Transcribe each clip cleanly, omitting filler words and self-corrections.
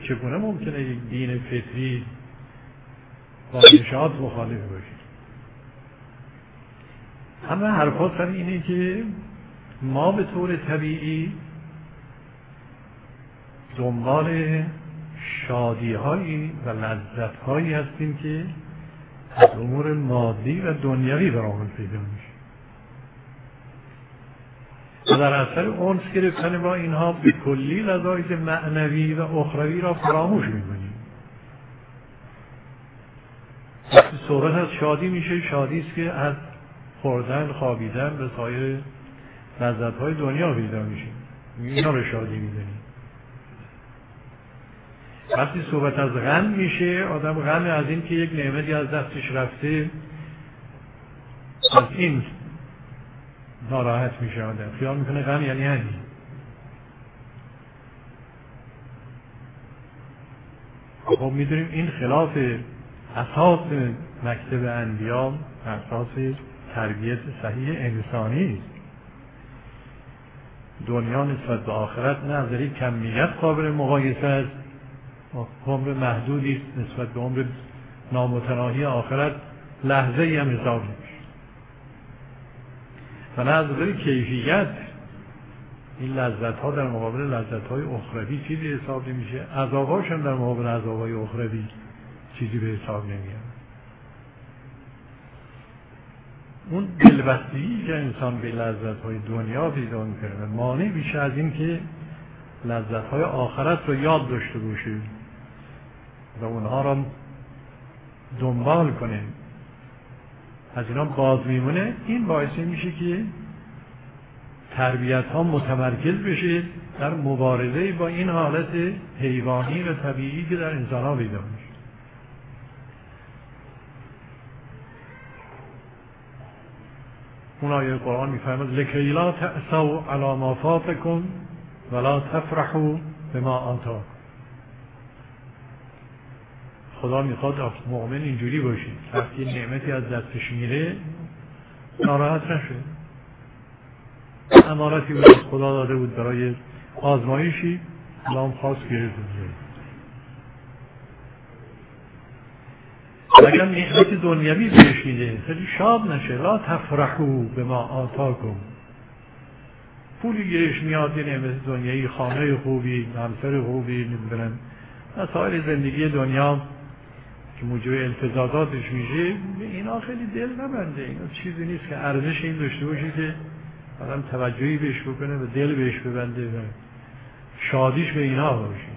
چگونه ممکنه یک دین فطری با نشاط مخالف باشه؟ همه حرفا سر اینه که ما به طور طبیعی دنبال شادی‌هایی و لذت‌هایی هستیم که از امور مادی و دنیوی برامون پیدا میشه و در اثر اونس گرفتن با اینها به کلی لذایذ معنوی و اخروی را فراموش می‌کنیم. وقتی صحبت از شادی میشه، شادی است که از خوردن، خوابیدن و سایر لذت‌های دنیا پیدا میشه، اینا رو شادی می‌دونیم. وقتی صحبت از غم میشه، آدم غم از این که یک نعمتی از دستش رفته، از این ناراحت میشه. آدم خیال میکنه غم یعنی همین. خب میدونیم این خلاف اساس مکتب انبیا، اساس تربیت صحیح انسانی است. دنیا نسبت به آخرت نه از نظر کمیت قابل مقایسه است، عمر محدودی است نسبت به عمر نامتناهی آخرت، لحظه ای هم حساب نمیشه. و نه از نظر کیفیت این لذت ها در مقابل لذت های اخروی چیزی حساب نمیشه، عذاباش هم در مقابل عذابای اخروی چیزی به حساب نمیاد. اون دلبستگی که انسان به لذت های دنیا پیدا میکنه و مانع میشه از این که لذت های آخرت رو یاد داشته باشه و اونها رو دنبال کنه، از اینا باز میمونه. این باعث میشه که تربیت ها متمرکز بشه در مبارزه با این حالت حیوانی و طبیعی که در انسان ها پیدا میشه. اون آیه قرآن میفرماد لکی لا تأسوا علی ما فاتکم ولا تفرحوا بما آتاکم. خدا میخواد مؤمن اینجوری باشه، وقتی نعمتی از دستش میره ناراحت نشه. امارتی بود خدا داده بود برای آزمایشی، خدا هم خواست گرفت. اگر نعمت دنیوی بهش میده خیلی شاد نشه. لا تفرحوا بما آتاکم. پولی گیرش میاد، یه نعمت دنیایی، خانه خوبی، همسر خوبی، نمیدونم مسائل زندگی دنیا که موجب التزاماتش میشه، اینا خیلی دل نبنده. اینا چیزی نیست که ارزش این داشته باشه که آدم توجهی بهش بکنه و دل بهش ببنده و شادیش به اینا باشه.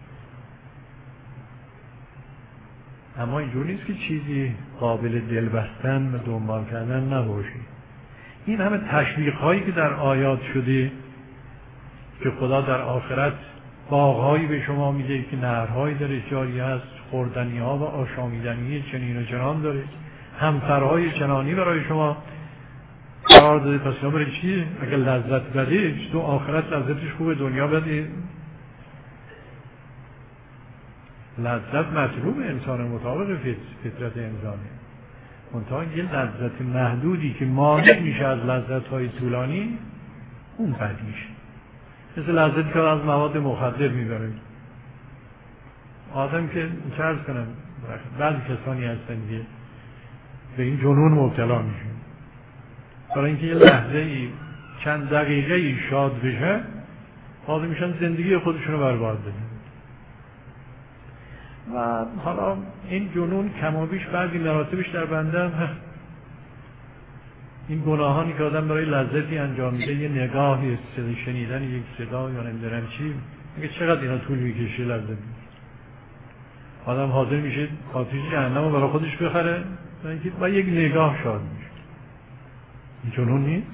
اما اینجور نیست که چیزی قابل دل بستن و دنبال کردن نباشه. این همه تشویق هایی که در آیات شده که خدا در آخرت باغهایی به شما میده که نهرهایی داره جاری هست، خوردنی ها و آشامیدنی چنین و چنان داره، همسرهای چنانی برای شما قرار داده. پس اینا برای چیه؟ اگر لذت بده تو آخرت لذتش خوبه، دنیا بده. لذت مطلوب انسان مطابق فطرت انسانه، منتها یه لذت محدودی که مانع میشه از لذت‌های طولانی، اون بد میشه. مثل لذتی که از مواد مخدر میبره. آدم که چه عرض کنم، بعضی کسانی هستن که به این جنون مبتلا میشه، برای اینکه یه لحظه ای چند دقیقه ای شاد بشه حاضر میشن زندگی خودشونو برباد بدن. و حالا این جنون کم و بیش بعضی مراتبش در بنده هم هست. این گناهانی که آدم برای لذتی انجام میده، یه نگاهی، شنیدن یک صدا یا نمیدونم چی، میگه چقدر اینا طول میکشه لذت. آدم حاضر میشه آتش جهنم رو برای خودش بخره و یک نگاه شاد میشه. این جنون نیست.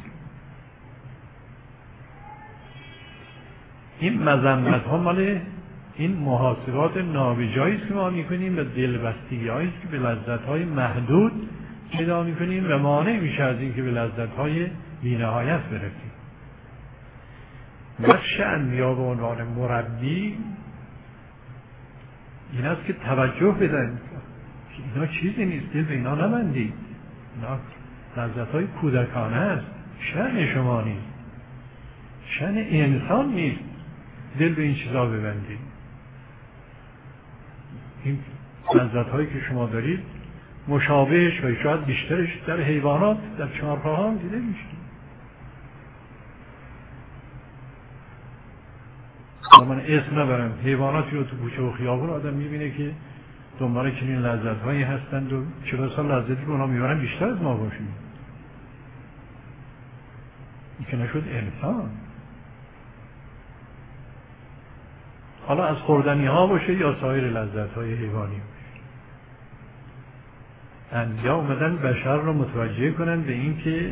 این مذمت ها مال این محاسبات نابجایی است که ما میکنیم و دلبستگی هایی است که به لذت های محدود پیدا میکنیم و مانع میشه از این که به لذت های بی‌نهایت برسیم. نقش انبیا به عنوان مربی این است که توجه بدن اینا چیزی نیست، دل به اینا نبندید، اینا لذت های کودکانه است، شأن شما نیست، شأن انسان نیست دل به این چیزا ببندید. این لذت هایی که شما دارید مشابهش و شاید بیشترش در حیوانات، در چهارپاها دیده میشه. من اسم نبرم، حیواناتی رو تو کوچه و خیابون آدم میبینه که دنبال چنین لذت هایی هستند و 40 سال لذتی که اونا میبرن بیشتر از ما باشیم. این که نشد انسان. حالا از خوردنی ها باشه یا سایر لذت های حیوانی باشه. انبیا اومدن بشر رو متوجه کنن به این که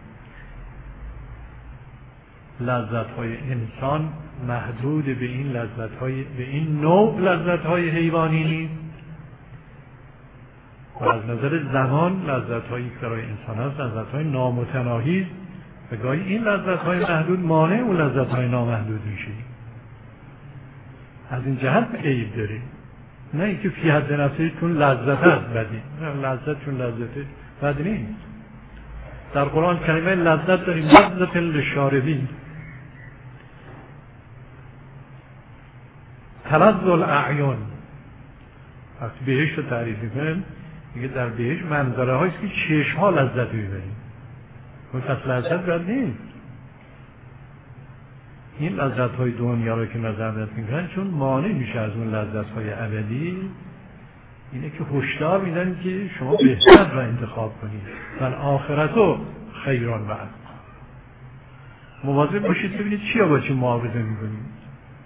لذت های انسان محدود به این لذت های، به این نوع لذت های حیوانی نیست و از نظر زمان لذت هایی که برای انسان هست لذت های نامتناهی است و گاهی این لذت های محدود مانع اون لذت های نامحدود میشه. از این جهت عیب داریم، نه اینکه فی حد نفسه چون لذت هست بدی، نه لذت چون لذت بد نیست. در قرآن کلمه لذت داریم، لذت للشاربین، تلذ الاعیان. وقتی بهشت رو تعریف میکنن میگه در بهشت منظره هاییست که چشم ها لذت میبریم. اون پس لذت بد نیست. این لذت های دنیا رو که نظر میکنن چون مانع میشه از اون لذت های ابدی، اینه که هشدار میدن که شما بهتر را انتخاب کنید و آخرتو خیران بعد. مواظب باشید ببینید چی با چی معاوضه میکنید.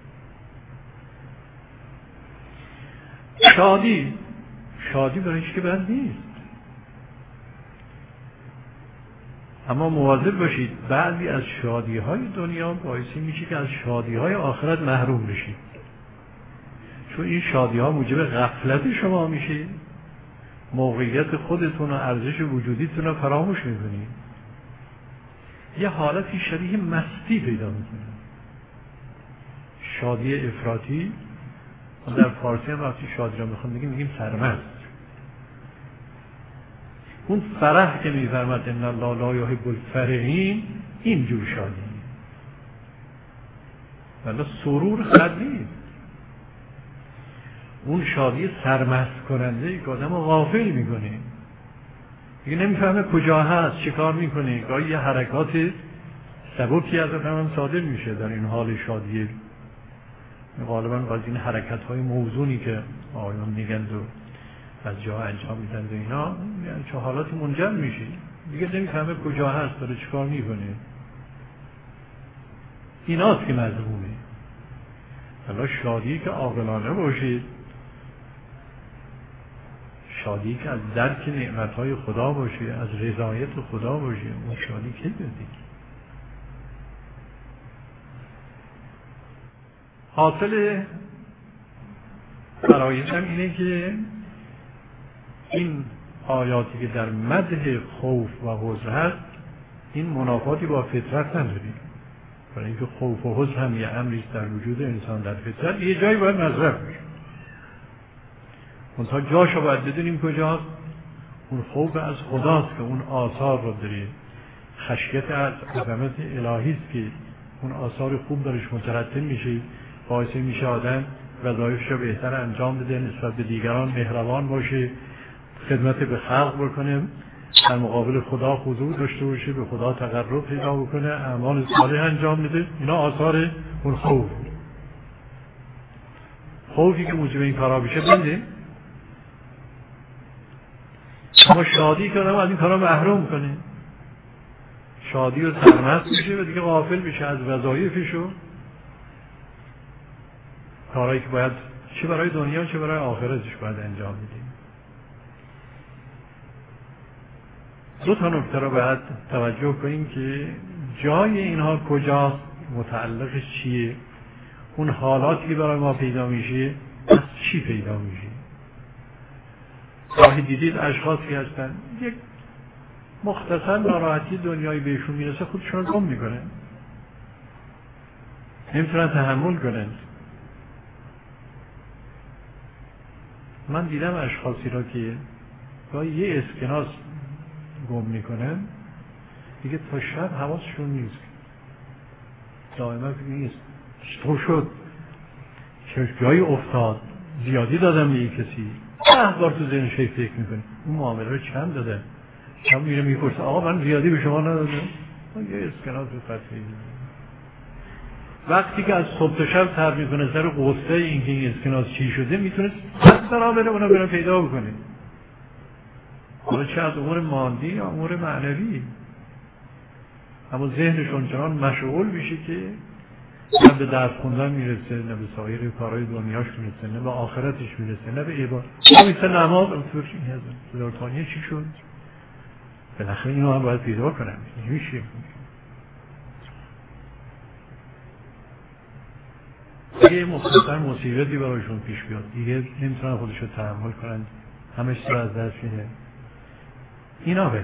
شادی برای هیچ که بد نیست، اما مواظب باشید بعضی از شادی های دنیا باعثی میشه که از شادی های آخرت محروم بشید، چون این شادی ها موجب غفلت شما میشه، موقعیت خودتون و ارزش وجودیتون رو فراموش میکنید، یه حالتی شبیه مستی پیدا میکنید. شادی افراطی، در فارسی هم وقتی شادی را میخوام میگیم سرمست. اون فرح که میفرماد ان الله لا یحب الفرحین، این جور شادی، ولی سرور بد نیست. اون شادی سرمست کننده که آدم رو غافل میکنه، دیگه نمیفهمه کجا هست، چه کار میکنه، گاهی یه حرکات سبکی از هم صادر میشه در این حال شادی. غالبا از این حرکت های موزونی که آیان میگن و از جا انجام میدن و اینا، یعنی چه حالاتی منجر میشه، دیگه نمیفهمه کجا هست، داره چیکار میکنه. ایناست که مذمومه. حالا شادی که عاقلانه باشید، شادی که از درک نعمتهای خدا باشه، از رضایت خدا باشه، اون شادی که دادی. حاصل فرایشم اینه که این آیاتی که در مدح خوف و حزن هست، این منافاتی با فطرت نداری، برای اینکه خوف و حزن هم یه امریست در وجود انسان در فطرت، یه جایی باید مصرف بشه. منتها جاشو باید بدونیم کجاست. اون خوف از خداست که اون آثار رو داره، خشیت از عظمت الهی است که اون آثار خوب درش مترتب میشه، باعث میشه آدم وظایفش رو بهتر انجام بده، نسبت به دیگران مهربان باشه، خدمت به خلق بکنه، در مقابل خدا خضوع داشته باشه، به خدا تقرب پیدا بکنه، اعمال صالح انجام بده. اینا آثار اون خوفی که موجب این کارا بشه بنده. اما شادی که آدم از این کارا محروم کنه، شادی رو سرمست میشه و دیگه غافل میشه از وظایفش و کارهایی که باید چه برای دنیا چه برای آخرتش باید انجام بدیم. دو تا نکته رو باید توجه کنیم که جای اینها کجاست، متعلقش چیه، اون حالاتی که برای ما پیدا میشه از چی پیدا میشه. گاهی دیدید اشخاصی هستن یک مختصر ناراحتی دنیایی بهشون میرسه خودشون رو گم میکنن، نمیتونن تحمل کنن. من دیدم اشخاصی را که گاهی یه اسکناس گم میکنن دیگه تا شب حواسشون نیست، دائما نیست چطور شد، چه جایی افتاد، زیادی دادم به یک کسی 10 بار تو ذهنش فکر میکنه اون معامله رو چند دادم، شما میره میپرسه آقا من زیادی به شما ندادم، یه اسکناس به فتحی. وقتی که از صبح تا شب تر میکنه سر قصه این که این اسکناس چی شده، میتونه اصلا بره اونو بره پیدا بکنه. حالا چه از امور مادی یا امور معنوی، اما ذهنش اونچنان مشغول میشه که نه به درس خوندن میرسه، نه به سایر کارهای دنیاش میرسه، نه به آخرتش میرسه، نه به عبادت. مثل نماز هزارتانیه چی شد؟ بالاخره اینو هم باید پیدا کنم. نمیشه. اگه مختصر مصیبتی برایشون پیش بیاد دیگه نمیتونن خودشو تحمل کنن، همش رو از دست میده. اینا باید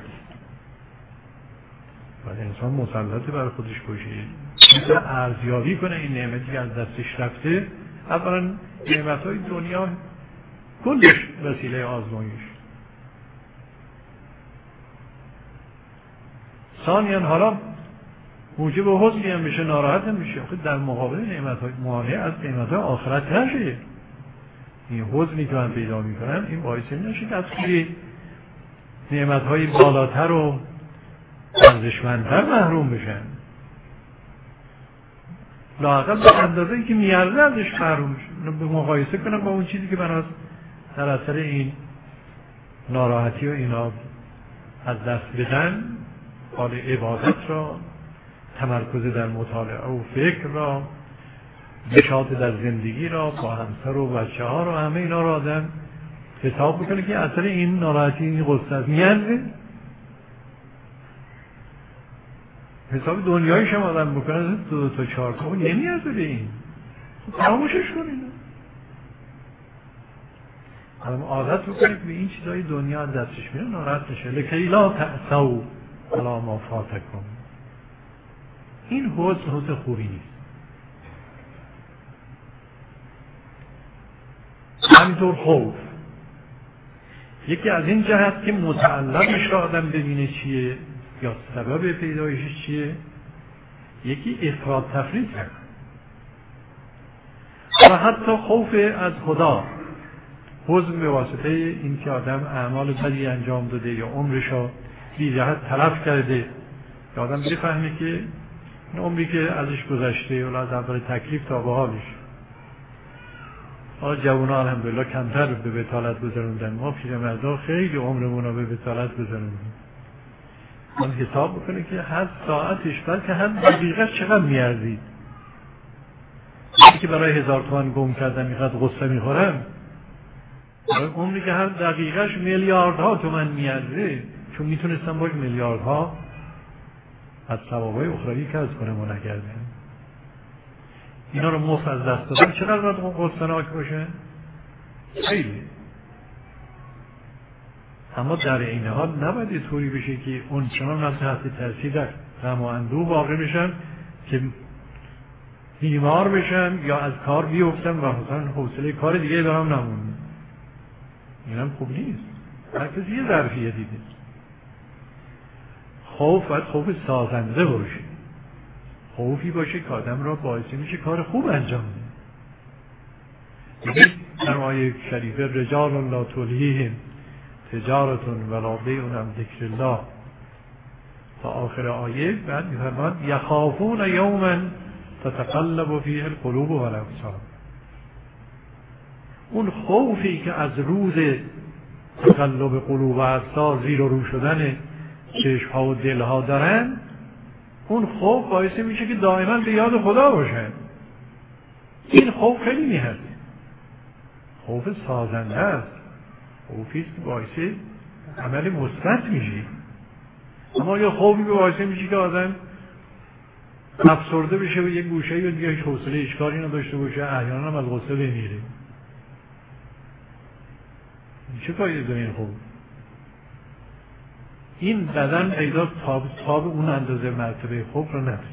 انسان مسلطه برای خودش باشه، ارزیابی کنه این نعمتی که از دستش رفته. اولا نعمتهای دنیا کلش وسیله آزمایش، ثانیاً حالا موجب حزنی هم میشه، ناراحت هم میشه. خود در مقابل نعمتهای مانع از نعمتهای آخرت نشه. این حزنی که من پیدا میکنم این باعث نشه که از خیلی نعمتهای بالاتر و ارزشمندتر محروم بشن. لااقل به اندازه‌ای که میارزه ازش محروم بشن، به مقایسه کنم با اون چیزی که من در اثر این ناراحتی و اینا از دست بدن، حال عبادت را، تمرکز در مطالعه و فکر را، نشاط در زندگی را، با همسر و بچه ها را، همه اینا را آدم حساب بکنه که اثر این ناراحتی، این غصه میارزه. حساب دنیایش هم آدم بکنه 2 تا 4 تا نمیارزه به این، فراموشش کنید. آدم عادت بکنه که به این چیزای دنیا دستش میره ناراحت نشه. لکی لا تأسوا علی ما فاتکم. این حزن خوبی نیست. همینطور خوف، یکی از این جهت که متعلقش را آدم ببینه چیه یا سبب پیدایشش چیه، یکی افراط تفریط کرد. و حتی خوف از خدا، حزن به واسطه این که آدم اعمال بدی انجام داده یا عمرش را بی جهت تلف کرده، یا آدم بفهمه که این عمری که ازش گذشته ولی از اول تکلیف تا به حالش. جوونا الحمدلله کمتر به بطالت گذروندن، ما پیرمردا خیلی عمرمون رو به بطالت گذروندیم. من حساب بکنه که هر ساعتش بلکه هر دقیقه چقدر میارزید. که برای 1000 تومان گم کردن اینقدر غصه میخورم، برای عمری که هر دقیقهش میلیاردها تومان میارزه، چون میتونستم باش میلیاردها از ثوابای اخروی کسب کنم و نکردم. اینا رو مفت از دست دادن چقدر باید غصه‌ناک باشه؟ خیلی. اما در این حال نباید طوری بشه که اون چنان از تحت تاثیر در غم و اندوه واقع بشن که بیمار بشن یا از کار بیفتن و مثلا حوصله کار دیگه برام نمونه. اینم خوب نیست. هر کسی یه ظرفیتی دیده. خوف باید خوف سازنده باشه. خوفی باشه که آدم را باعث میشه کار خوب انجام بده. در آیه شریفه رجال لا تلهیهم تجارت ولا بیع عن ذکر الله تا آخر آیه، بعد می‌فرماد یخافون یوما تتقلب فیه القلوب والابصار. اون خوفی که از روز تقلب قلوب و ابصار، زیر و رو شدن چشم‌ها و دل‌ها دارن، اون خوف باعث میشه که دائما به یاد خدا باشن. این خوف خیلی میهد، خوف سازنده است، خوفی که باعث عمل مثبت میشه. اما یه خوفی باعث میشه که آدم افسرده بشه و یک گوشه و دیگه هیچ حوصله اشکاری نداشته باشه، احیانا هم از غصه بمیره. چه فایده داره این خوف؟ این بدن پیدا تاب اون اندازه مرتبه خوف رو نرسه.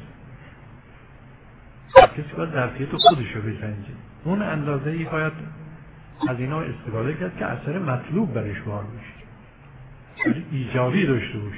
کسی باید ظرفیت خودش رو بسنجه. اون اندازه ای باید از اینا استفاده کرد که اثر مطلوب برش وارد بشه، ایجابی داشته باشه.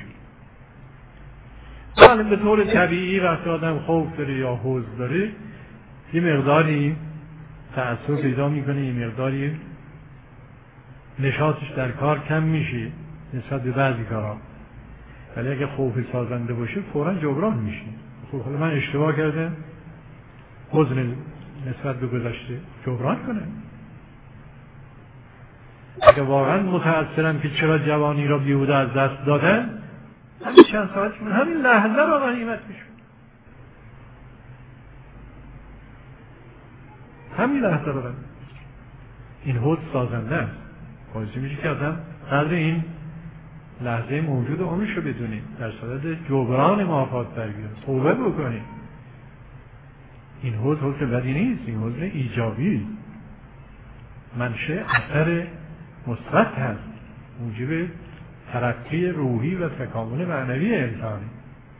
ولی به طور طبیعی وقتی آدم خوف داره یا حزن داره، یه مقداری تأثیر پیدا میکنه، یه مقداری نشاطش در کار کم میشه نسبت به بعضی کارها. ولی اگه خوف سازنده باشه فوراً جبران میشه. خب حالا من اشتباه کردم، حزن نسبت به گذشته جبران کنه. اگه واقعا متأثرم که چرا جوانی را بیهوده از دست دادن، همین چند ساعت همین لحظه را غنیمت میشه، همین لحظه را غنیمت. این حزن سازنده است، باعث میشه که آدم قدر این لحظه موجود عمرش رو بدونیم، در صورت جبران مافات برگیره، توبه بکنیم. این حزن بدی نیست، این حزن ایجابی، منشأ اثر مثبت هست، موجب ترقی روحی و تکامل معنوی انسانی.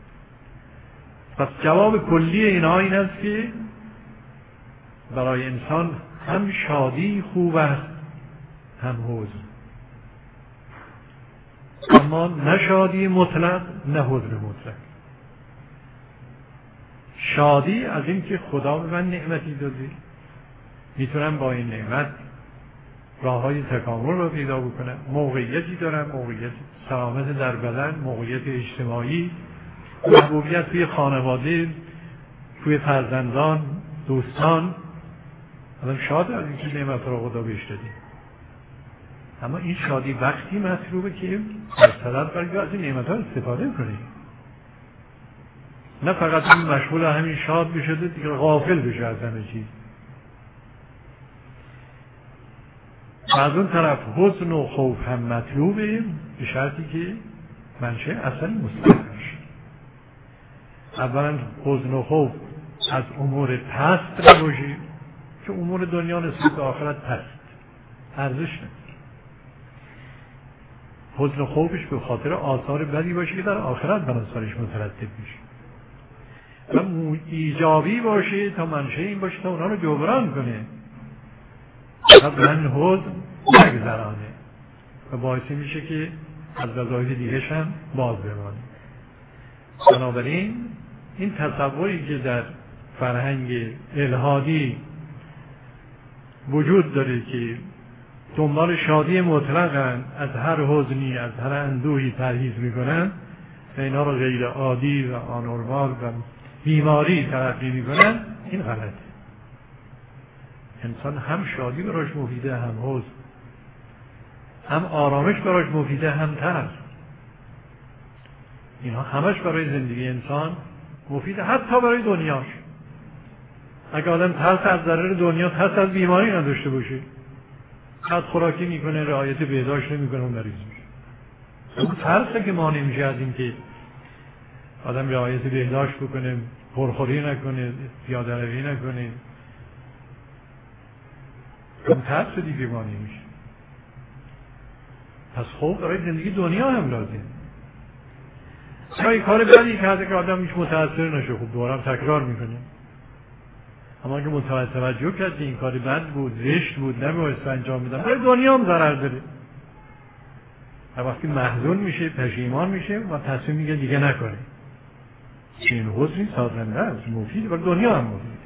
پس جواب کلی اینها این است که برای انسان هم شادی خوب است هم حزن، اما نه شادی مطلق نه حزن مطلق. شادی از این که خدا به من نعمتی داده، میتونم با این نعمت راه های تکامل رو پیدا بکنم، موقعیتی دارم، موقعیت سلامت در بدن، موقعیت اجتماعی، محبوبیت توی خانواده، توی فرزندان، دوستان. آدم شاد از اینکه نعمت رو خدا بهش داده. اما این شادی وقتی مطلوبه که از طرف برای از این نعمت ها استفاده کنیم، نه فقط این مشغول همین شاد بشه دیگه غافل بشه از همه چیز. از اون طرف حزن و خوف هم مطلوبه، به شرطی که منشأ اصلی مثبت باشه. اولا حزن و خوف از امور پست نباشه، که امور دنیا نسبت به آخرت پست، ارزش نداره. حزن و خوفش به خاطر آثار بدی باشه که در آخرت بر اثرش مترتب میشه، و ایجابی باشه تا منشأ این باشه تا اونا رو جبران کنه، من حزن نگذرانه و باعث میشه که از وظایف دیگه‌ش هم باز بمانه. بنابراین این تصوری که در فرهنگ الحادی وجود داره که دنبال شادی مطلقاً، از هر حزنی، از هر اندوهی پرهیز میکنن و اینا رو غیر عادی و آنورمال و بیماری تلقی میکنن، این غلطه. انسان هم شادی براش مفیده، هم حزن، هم آرامش براش مفیده، هم ترس. اینها همش برای زندگی انسان مفیده، حتی برای دنیاش. اگه آدم ترس از ضرر دنیا، ترس از بیماری نداشته باشه، خود خوراکی میکنه، رعایت بهداشت نمیکنه، اون مریض میشه. اون ترسه که مانع میشه از این که آدم رعایت بهداشت بکنه، پرخوری نکنه، زیاده روی نکنه. اون ترس دیگه مانع میشه. پس خوب برای زندگی دنیا هم لازم. این کار بدی کرده که آدم هیچ متأثر نشه، خب دورم تکرار میکنه. اما اگه توجه کرد که این کار بد بود، زشت بود، نمی‌بایست انجام بدم، برای دنیا هم ضرر داره. و وقتی محزون میشه، پشیمان میشه و تصمیم میگه دیگه نکنه. این حزنی سازنده است، مفید، و دنیا هم مفید.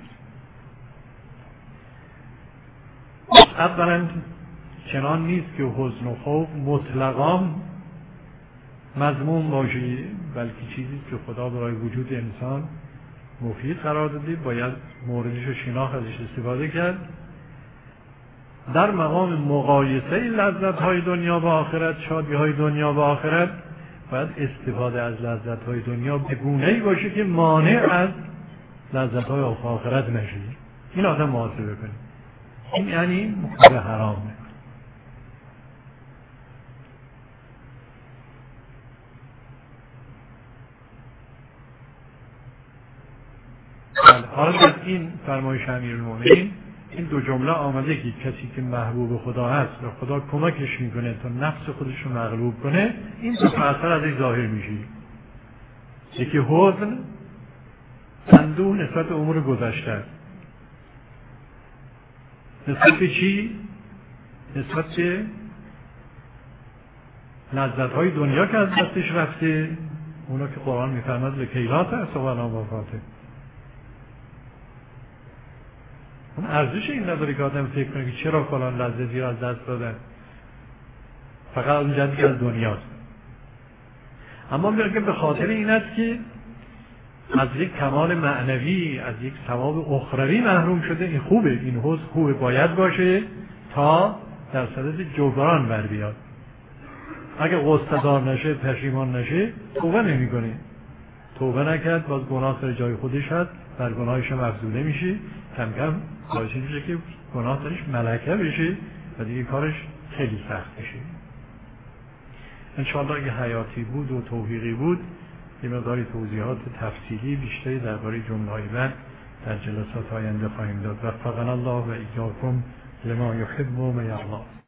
اولا چنان نیست که حزن و خوف مطلقاً مذموم باشه، بلکه چیزی که خدا برای وجود انسان مفید قرار داده، باید موردش رو شناخت، ازش استفاده کرد. در مقام مقایسه لذت‌های دنیا با آخرت، شادی‌های دنیا با آخرت، باید استفاده از لذت‌های دنیا به گونه‌ای باشه که مانع از لذت‌های آخرت نشه. این آدم محاسبه کنه. این یعنی کار حرامه. حالا از این فرمایش امیرالمومنین این دو جمله آمده که کسی که محبوب خدا هست و خدا کمکش میکنه تا نفس خودش رو مغلوب کنه، این دو اثر ازش ظاهر میشه. یکی حزن، اندوه نسبت به امور گذشته است. نسبت به چی؟ نسبت به لذت‌های دنیا که از دستش رفته، اونا که قرآن میفرماد لکیلات است و وفاته. اون ارزش این نداره که آدم فکر کنه که چرا فلان لحظه زیر از دست دادن، فقط اون جهتی که از دنیاست. اما میگه به خاطر این است که از یک کمال معنوی، از یک ثواب اخروی محروم شده. این خوبه، این حوض خوبه، باید باشه تا در صدد جبران بر بیاد. اگه غصه‌دار نشه، پشیمان نشه، توبه نمی‌کنه. توبه نکرد، باز گناه سر جای خودش هست، بر گناهش هم افزوده میشه، کم کم باعث میشه که گناه سرش ملکه بشه و دیگه کارش خیلی سخت بشه. انشاءالله اگه حیاتی بود و توفیقی بود یه مقداری توضیحات تفصیلی بیشتری درباره جمله‌های بعد در جلسات آینده خواهیم داد. وفقنا الله و ایاکم لما یحب و یرضی.